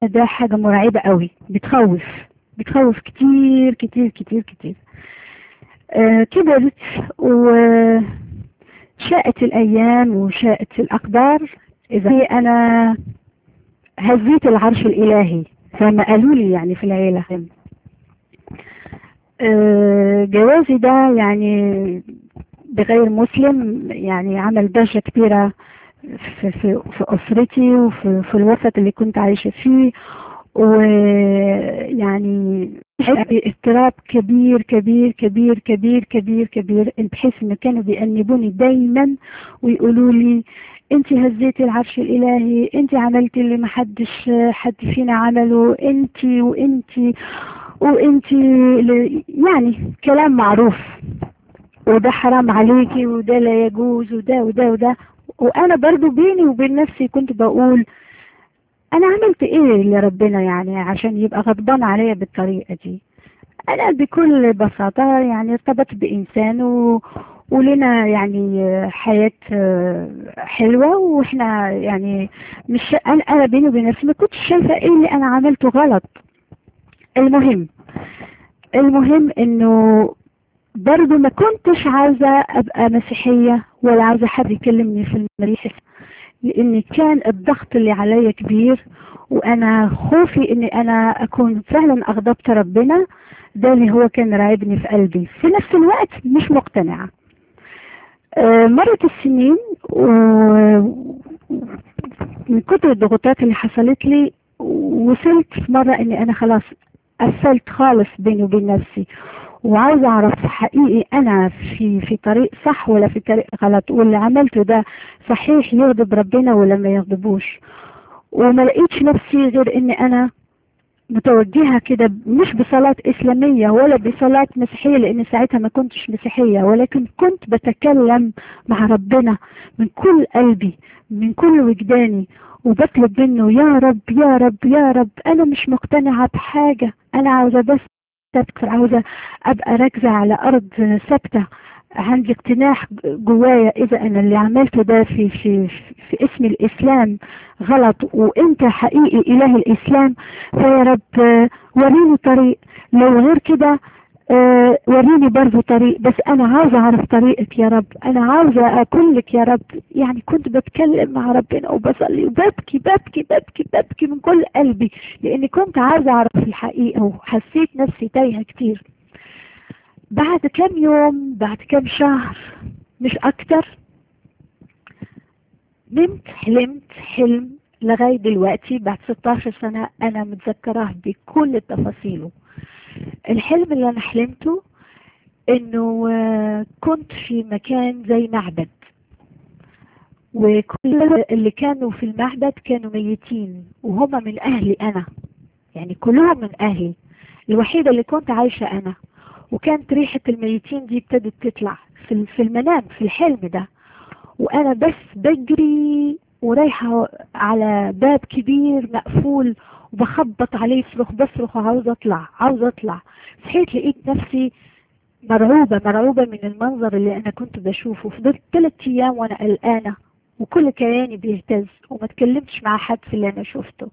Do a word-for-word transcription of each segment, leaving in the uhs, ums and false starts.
ده حاجة مرعبة قوي، بتخوف بتخوف كتير كتير كتير كتير. آه كبرت وشاءت الأيام وشاءت الأقدار، إذا أنا هزيت العرش الإلهي فما قالوا لي يعني في العيلة. آه جوازي ده يعني بغير مسلم يعني عمل ضجة كبيرة في, في, في أسرتي وفي في الوسط اللي كنت عايشة فيه، ويعني اضطراب كبير كبير كبير كبير كبير كبير، بحيث انه كانوا بيأنبوني دايما ويقولوا لي انت هزيتي العرش الالهي، انت عملتي اللي ما حدش حد فينا عمله، انت وانت وانت يعني كلام معروف، وده حرام عليكي وده لا يجوز وده وده وده. وانا برضو بيني وبين نفسي كنت بقول انا عملت ايه لربنا يعني عشان يبقى غضبان عليا بالطريقة دي؟ انا بكل بساطة يعني ارتبطت بانسان و... ولنا يعني حياة حلوة، واحنا يعني مش انا انا بيني وبين نفسي ما كنتش شايفة ايه اللي انا عملته غلط. المهم المهم انه برضو ما كنتش عاوزة ابقى مسيحية ولا عاوزة حد يكلمني في المسيح، لان كان الضغط اللي عليا كبير، وانا خوفي اني انا اكون فعلا اغضبت ربنا، ده اللي هو كان راعبني في قلبي. في نفس الوقت مش مقتنعة. آه مرت السنين ومن كتر الضغوطات اللي حصلت لي وصلت في مرة اني انا خلاص قفلت خالص بيني وبين نفسي، وعاوز اعرف حقيقي انا في في طريق صح ولا في طريق غلط، واللي عملته ده صحيح يغضب ربنا ولا ما يغضبوش. وما لقيتش نفسي غير ان انا متوجهة كده، مش بصلاة اسلامية ولا بصلاة مسيحية لان ساعتها ما كنتش مسيحية، ولكن كنت بتكلم مع ربنا من كل قلبي من كل وجداني، وبطلب منه يا رب يا رب يا رب انا مش مقتنعة بحاجة، انا عاوزة بس تذكر، عاوزة ابقى راكزة على ارض ثابتة، عندي اقتناع جوايا اذا انا اللي عملته ده في في في اسم الاسلام غلط وانت حقيقي اله الاسلام، فيا رب وريني طريق، لو غير كده آه وريني برضو طريق، بس انا عاوزة اعرف طريقك يا رب، انا عاوزة اكون لك يا رب. يعني كنت بتكلم مع ربنا وبصلي وببكي ببكي ببكي ببكي من كل قلبي، لاني كنت عاوزة اعرف الحقيقة وحسيت نفسي تايهة كتير. بعد كم يوم بعد كم شهر مش اكتر، نمت حلمت حلم لغاية دلوقتي بعد ستاشر سنة انا متذكراه بكل تفاصيله. الحلم اللي انا حلمته انه كنت في مكان زي معبد، وكل اللي كانوا في المعبد كانوا ميتين وهم من اهلي انا، يعني كلهم من اهلي، الوحيدة اللي كنت عايشة انا، وكانت ريحة الميتين دي ابتدت تطلع في في المنام في الحلم ده، وانا بس بجري ورايحة على باب كبير مقفول وبخبط عليه صرخ بصرخ وعاوز اطلع عاوز اطلع. صحيت لقيت نفسي مرعوبة مرعوبة من المنظر اللي انا كنت بشوفه. فضلت ثلاث ايام وانا قلقانة وكل كياني بيهتز وما تكلمتش مع حد في اللي انا شفته.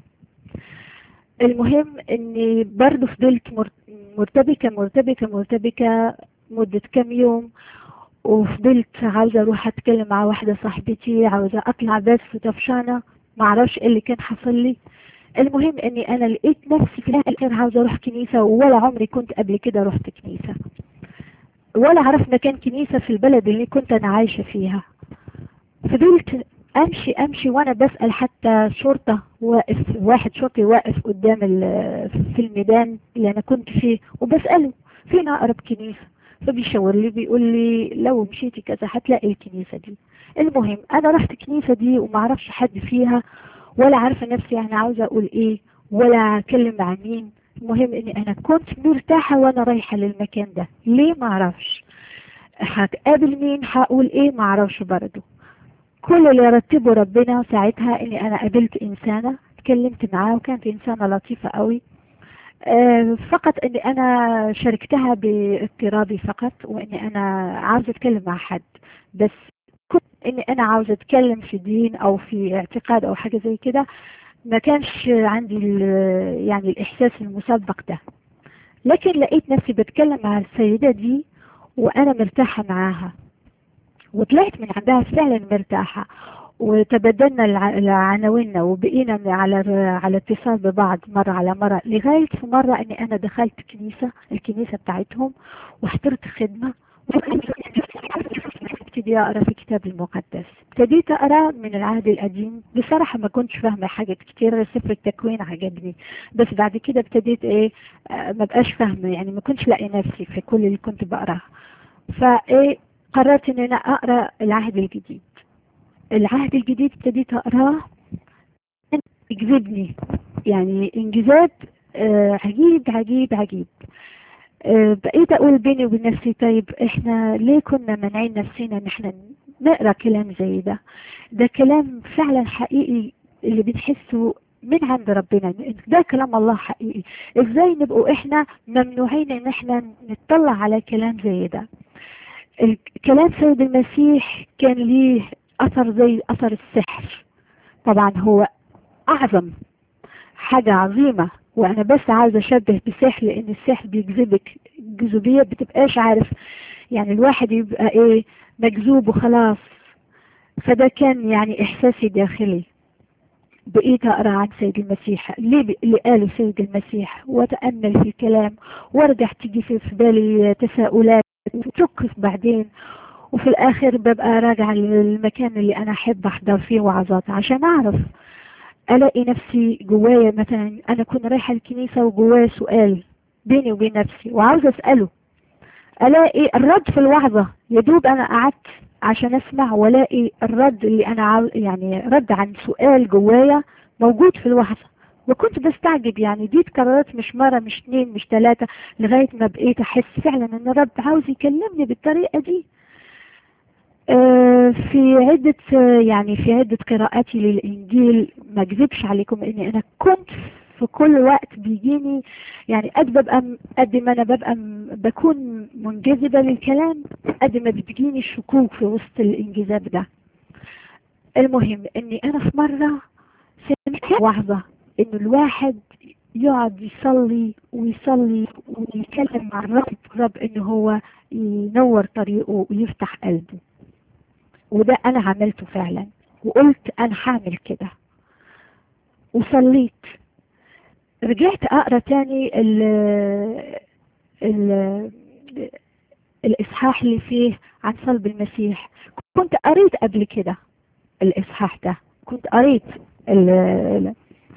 المهم اني برضو فضلت مرتبكة مرتبكة مرتبكة مدة كم يوم، وفضلت عاوزة اروح اتكلم مع واحدة صاحبتي، عاوزة اطلع بس طفشانة ما اعرفش ايه اللي كان حصل لي. المهم اني انا لقيت نفسي في الاخر عاوزة اروح كنيسة، ولا عمري كنت قبل كده رحت كنيسة ولا عرفت مكان كنيسة في البلد اللي كنت انا عايشة فيها. فضلت امشي امشي وانا بسأل حتى شرطة واقف، واحد شرطي واقف قدام في الميدان اللي انا كنت فيه، وبسأله فين اقرب كنيسة، فبيشاور لي بيقول لي لو مشيتي كذا هتلاقي الكنيسة دي. المهم انا رحت الكنيسة دي وما اعرفش حد فيها ولا عارفة نفسي يعني عاوزة اقول ايه ولا اتكلم مع مين. المهم اني انا كنت مرتاحة وانا رايحة للمكان ده، ليه ما اعرفش، هتقابل مين هقول ايه ما اعرفش برضه. كل اللي رتبه ربنا ساعتها اني انا قابلت انسانة اتكلمت معاها وكانت انسانة لطيفة قوي. أه فقط اني انا شاركتها باضطرابي فقط، واني انا عاوزة اتكلم مع حد، بس كنت اني انا عاوزة اتكلم في دين او في اعتقاد او حاجة زي كده ما كانش عندي يعني الإحساس المسبق ده، لكن لقيت نفسي بتكلم مع السيدة دي وأنا مرتاحة معاها، وطلعت من عندها فعلا مرتاحة، وتبادلنا العناوين وبقينا على على اتصال ببعض مرة على مرة، لغاية في مرة أني أنا دخلت كنيسة الكنيسة بتاعتهم وحضرت خدمة، ابتدي أقرأ في الكتاب المقدس. ابتديت أقرأ من العهد القديم، بصراحة ما كنتش فاهمة حاجات كتير، سفر التكوين عجبني، بس بعد كده ابتديت إيه آه ما بقاش فاهمة، يعني ما كنتش لاقي نفسي في كل اللي كنت بقرأه. فإيه قررت إن أنا أقرأ العهد الجديد. العهد الجديد ابتديت أقرأه يجذبني، يعني انجذاب آه عجيب عجيب عجيب. أه بقيت اقول بيني وبين نفسي طيب احنا ليه كنا مانعين نفسنا ان احنا نقرا كلام زي ده؟ ده كلام فعلا حقيقي اللي بنحسه من عند ربنا، ده كلام الله حقيقي. ازاي نبقوا احنا ممنوعين ان احنا نطلع على كلام زي ده؟ الكلام سيد المسيح كان ليه اثر زي اثر السحر، طبعا هو اعظم حاجة عظيمة، وانا بس عايزة اشبه بالسحر لان السحر بيجذبك جذوبية بتبقاش عارف، يعني الواحد يبقى ايه مجذوب وخلاص. فده كان يعني احساسي داخلي. بقيت اقرا عن سيد المسيح، ليه اللي قاله سيد المسيح، واتامل في الكلام، وارجع تيجي في بالي تساؤلات وتشك بعدين، وفي الاخر ببقى راجعه للمكان اللي انا احب احضر فيه وعظات عشان اعرف. الاقي نفسي جوايا مثلا انا كنت رايحه الكنيسه وجوايا سؤال بيني وبين نفسي وعاوزه اساله، الاقي الرد في الوعظه، يدوب انا قعدت عشان اسمع والاقي الرد اللي انا عاو... يعني رد عن سؤال جوايا موجود في الوعظه. وكنت بستعجب، يعني دي اتكررت مش مره مش اتنين مش تلاته، لغايه ما بقيت احس فعلا ان الرب عاوز يكلمني بالطريقه دي. في عدة يعني في عدة قراءاتي للإنجيل ما اكذبش عليكم إني أنا كنت في كل وقت بيجيني، يعني قد ببقى قد ما أنا ببقى بكون منجذبة للكلام، قد ما بتجيني الشكوك في وسط الانجذاب ده. المهم إني أنا في مرة سمعت وعظة إن الواحد يقعد يصلي ويصلي ويتكلم مع الرب الرب إنه هو ينور طريقه ويفتح قلبه، وده انا عملته فعلا، وقلت انا هعمل كده وصليت. رجعت اقرا تاني ال ال الاصحاح اللي فيه عن صلب المسيح. كنت قريت قبل كده الاصحاح ده، كنت قريت ال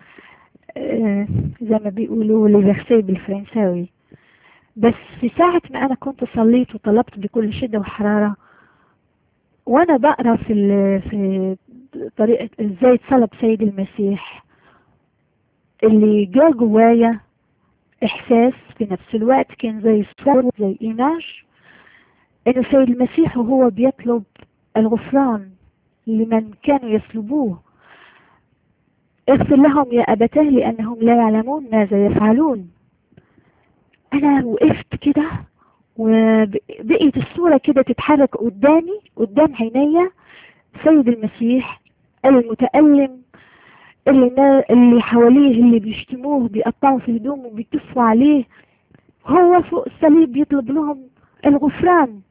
زي ما بيقولوا لي بالفرنساوي، بس في ساعة ما انا كنت صليت وطلبت بكل شدة وحرارة وانا بقرا في في طريقه ازاي اتصلب سيد المسيح، اللي جاء جوايا احساس في نفس الوقت كان زي صور زي ايماج، ان سيد المسيح وهو بيطلب الغفران لمن كانوا يصلبوه، اغفر لهم يا ابتاه لانهم لا يعلمون ماذا يفعلون. انا وقفت كده وبقيت الصوره كده تتحرك قدامي قدام عينيا، سيد المسيح المتألم اللي, اللي حواليه اللي بيشتموه بيقطعوا في هدومه وبيتفوا عليه، هو فوق الصليب بيطلب لهم الغفران.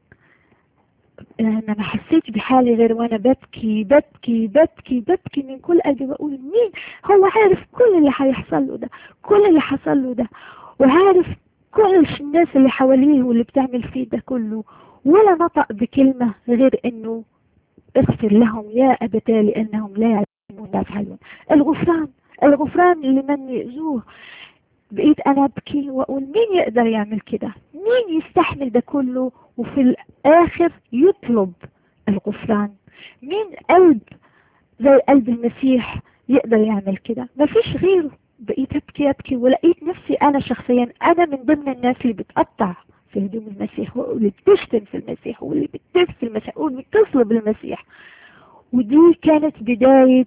انا ما حسيت بحالي غير وانا ببكي ببكي ببكي ببكي من كل قلبي، بقول مين هو عارف كل اللي هيحصل له ده، كل اللي حصل له ده، وعارف كل الناس اللي حواليه واللي بتعمل فيه ده كله، ولا نطق بكلمة غير انه اغفر لهم يا أبتاه لأنهم لا يعلمون ما يفعلون. الغفران الغفران لمن يؤذوه. بقيت أنا أبكي وأقول مين يقدر يعمل كده، مين يستحمل ده كله وفي الآخر يطلب الغفران؟ مين قلب زي قلب المسيح يقدر يعمل كده؟ مفيش غيره. بقيت أبكي أبكي ولقيت نفسي أنا شخصيا أنا من ضمن الناس اللي بتقطع في هدوم المسيح، واللي بتشتم في المسيح، واللي بتدس في المسيح، واللي بتصلب المسيح. ودي كانت بداية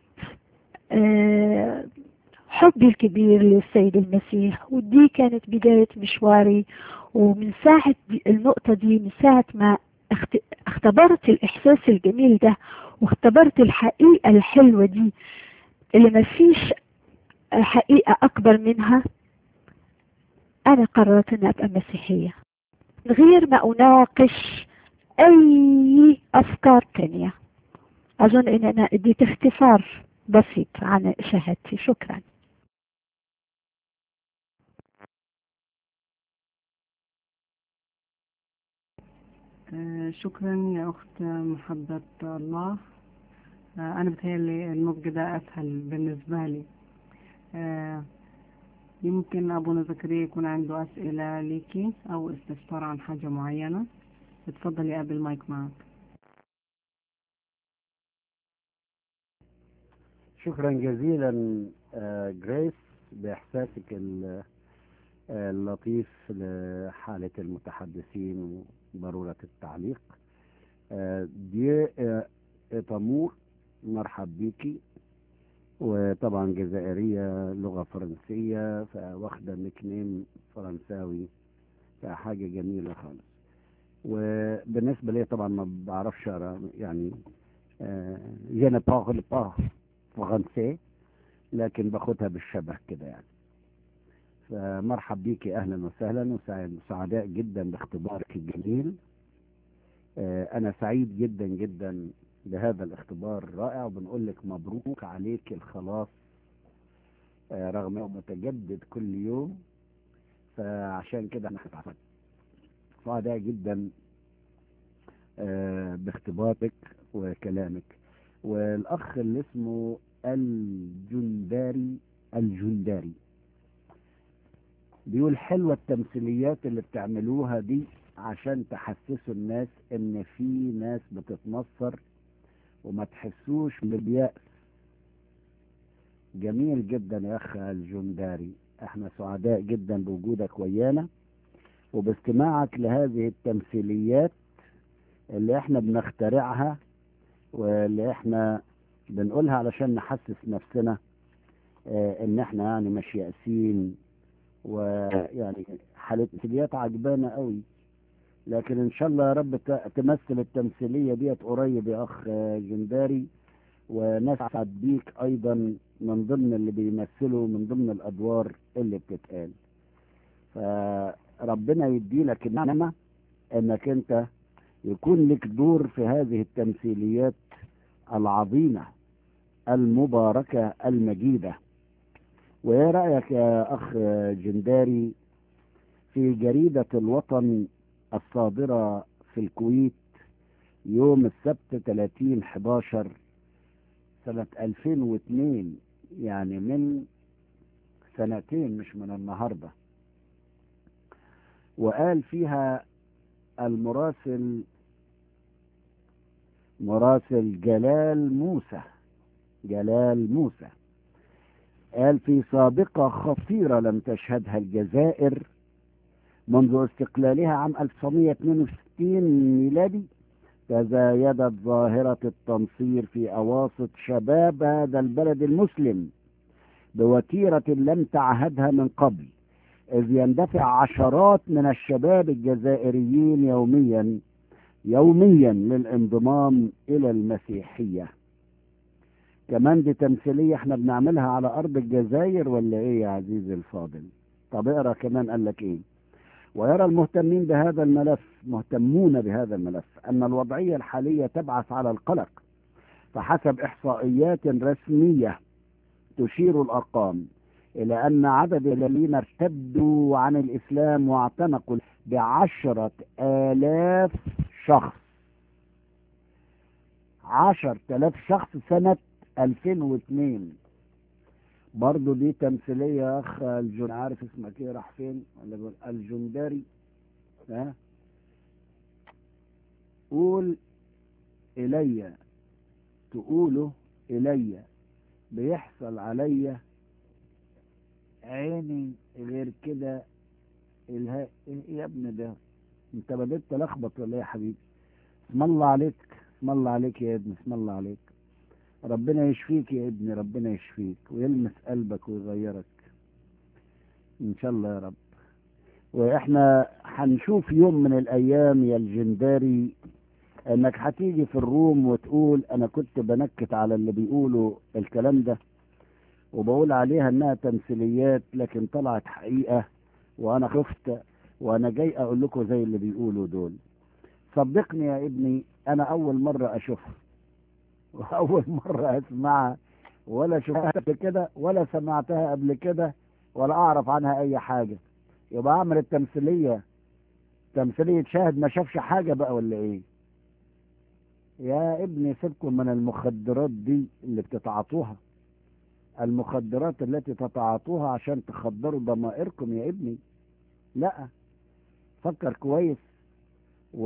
آه حبي الكبير للسيد المسيح، ودي كانت بداية مشواري. ومن ساعة النقطة دي، من ساعة ما اختبرت الإحساس الجميل ده واختبرت الحقيقة الحلوة دي اللي ما فيش حقيقة أكبر منها، أنا قررت أن أبقى مسيحية من غير ما أناقش أي أفكار تانية. أظن أن أنا اديت اختصار بسيط عن شهادتي. شكرا. آه شكرا يا أخت محبة الله. آه أنا بتهيألي النضج ده أسهل بالنسبة لي. آه يمكن أبونا زكريا يكون عنده أسئلة ليكي أو استفسار عن حاجة معينة. اتفضل يا أبي، المايك معك. شكرا جزيلا آه، جريس بإحساسك ال- آه، اللطيف لحالة المتحدثين وضرورة التعليق. آه، دي آه، تامور، مرحب بيكي. وطبعا جزائرية، لغة فرنسية، فواخدة نيك نيم فرنساوي، فحاجة جميلة خالص. وبالنسبة لي طبعا ما بعرفش أقرأ، يعني je ne parle pas français، لكن باخدها بالشبه كده يعني. فمرحب بيكي، اهلا وسهلا، وسعداء جدا باختبارك الجميل. آه، انا سعيد جدا جدا بهذا الاختبار الرائع، وبنقول لك مبروك عليك الخلاص، آه، رغم انه متجدد كل يوم. فعشان كده احنا سعداء جدا آه، باختبارك وكلامك. والاخ اللي اسمه الجنداري الجنداري بيقول حلوة التمثيليات اللي بتعملوها دي عشان تحسسوا الناس ان في ناس بتتنصر وما تحسوش باليأس. جميل جدا يا اخ الجنداري، احنا سعداء جدا بوجودك ويانا وباستماعك لهذه التمثيليات اللي احنا بنخترعها واللي احنا بنقولها علشان نحسس نفسنا اه ان احنا يعني مش يأسين. ويعني حالة تمثيليات عجبانة قوي، لكن ان شاء الله يا رب تمثل التمثيلية ديت قريب يا اخ جنداري، ونسعد بيك ايضا من ضمن اللي بيمثلوا من ضمن الادوار اللي بتتقال. فربنا يديلك النعمة انك انت يكون لك دور في هذه التمثيليات العظيمة المباركة المجيدة. وايه رأيك يا اخ جنداري في جريدة الوطن الصادرة في الكويت يوم السبت ثلاثين حداشر سنة ألفين واثنين، يعني من سنتين مش من النهاردة، وقال فيها المراسل مراسل جلال موسى جلال موسى قال في سابقة خطيرة لم تشهدها الجزائر منذ استقلالها عام ألف وتسعمائة واثنين وستين ميلادي، تزايدت ظاهرة التنصير في أواسط شباب هذا البلد المسلم بوتيرة لم تعهدها من قبل، إذ يندفع عشرات من الشباب الجزائريين يوميا يوميا للانضمام إلى المسيحية. كمان دي تمثيلية احنا بنعملها على أرض الجزائر ولا إيه يا عزيزي الفاضل؟ طب اقرأ كمان قال لك إيه. ويرى المهتمين بهذا الملف مهتمون بهذا الملف أن الوضعية الحالية تبعث على القلق، فحسب إحصائيات رسمية تشير الأرقام إلى أن عدد الذين ارتدوا عن الإسلام واعتنقوا بعشرة آلاف شخص عشرة آلاف شخص سنة ألفين واثنين. برضو دي تمثيلية يا أخ الجن، عارف اسمك إيه راح فين؟ ولا بقول الجنداري؟ ها؟ قول إلي، تقوله إلي بيحصل عليا عيني غير كده. الها إيه يا ابني ده؟ انت بدأت تلخبط ولا ايه يا حبيبي؟ اسم الله عليك، اسم الله عليك يا ابني، اسم الله عليك. ربنا يشفيك يا ابني، ربنا يشفيك ويلمس قلبك ويغيرك ان شاء الله يا رب. واحنا هنشوف يوم من الايام يا الجنداري انك هتيجي في الروم وتقول انا كنت بنكت على اللي بيقولوا الكلام ده، وبقول عليها انها تمثيليات لكن طلعت حقيقة، وانا خفت وانا جاي اقول لكم زي اللي بيقولوا دول. صدقني يا ابني انا اول مرة اشوفها واول مرة اسمعها، ولا شفتها قبل كده ولا سمعتها قبل كده ولا اعرف عنها اي حاجة. يبقى اعمل التمثيلية تمثيلية شاهد ما شافش حاجة بقى ولا ايه؟ يا ابني سيبكم من المخدرات دي اللي بتتعاطوها، المخدرات التي تتعاطوها عشان تخدروا ضمائركم يا ابني. لا، فكر كويس و...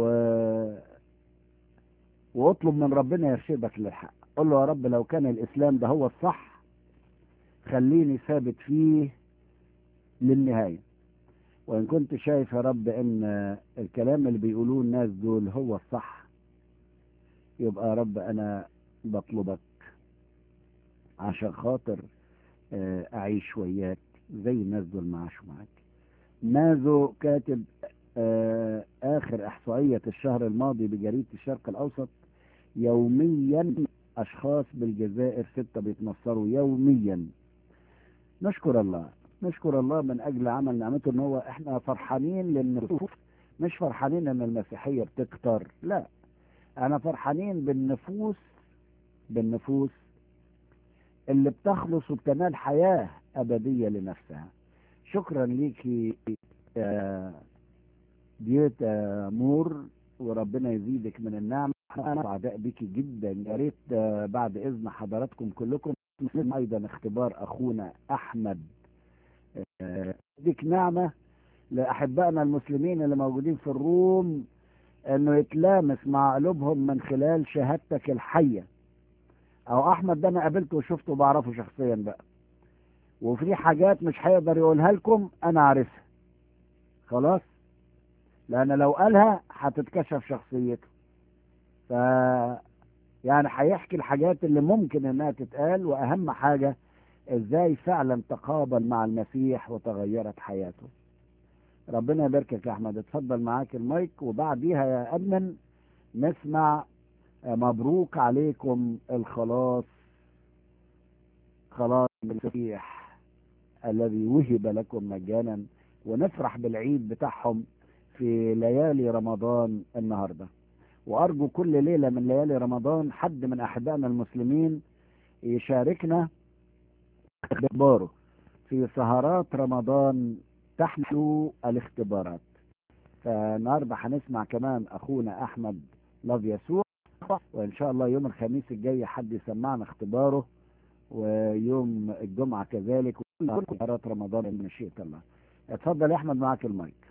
واطلب من ربنا يرشدك للحق. قل له يا رب لو كان الاسلام ده هو الصح خليني ثابت فيه للنهاية، وان كنت شايف يا رب ان الكلام اللي بيقولوه الناس دول هو الصح، يبقى يا رب انا بطلبك عشان خاطر اعيش وياك زي الناس دول ما عاشوا معاك. مازو كاتب آه اخر احصائية الشهر الماضي بجريدة الشرق الاوسط، يوميا اشخاص بالجزائر ستة بيتنصروا يوميا. نشكر الله، نشكر الله من اجل عمل نعمته، ان هو احنا فرحانين للنفوس، مش فرحانين ان المسيحية بتكتر، لا، انا فرحانين بالنفوس بالنفوس اللي بتخلص وبتنال حياة ابدية لنفسها. شكرا ليكي يا ديتا مور، وربنا يزيدك من النعمة. انا سعداء بيكي جدا. يا ريت بعد اذن حضراتكم كلكم نسمع ايضا اختبار اخونا احمد. ديك نعمة لاحبائنا المسلمين اللي موجودين في الروم انه يتلامس مع قلوبهم من خلال شهادتك الحية. او احمد ده انا قابلته وشفته وبعرفه شخصيا بقى، وفي حاجات مش هيقدر يقولها لكم انا عارفها خلاص، لان لو قالها هتتكشف شخصيته. ف يعني هيحكي الحاجات اللي ممكن انها تتقال، واهم حاجة ازاي فعلا تقابل مع المسيح وتغيرت حياته. ربنا يباركك يا احمد. اتفضل معاك المايك، وبعديها يا ادمن نسمع مبروك عليكم الخلاص، خلاص المسيح الذي وهب لكم مجانا، ونفرح بالعيد بتاعهم في ليالي رمضان النهاردة. وأرجو كل ليلة من ليالي رمضان حد من أحبائنا المسلمين يشاركنا باختباره في سهرات رمضان تحمل الاختبارات. فالنهاردة هنسمع كمان أخونا أحمد لف يسوع، وإن شاء الله يوم الخميس الجاي حد يسمعنا اختباره، ويوم الجمعة كذلك، وكل سهرات رمضان بمشيئة الله. اتفضل يا أحمد معاك المايك.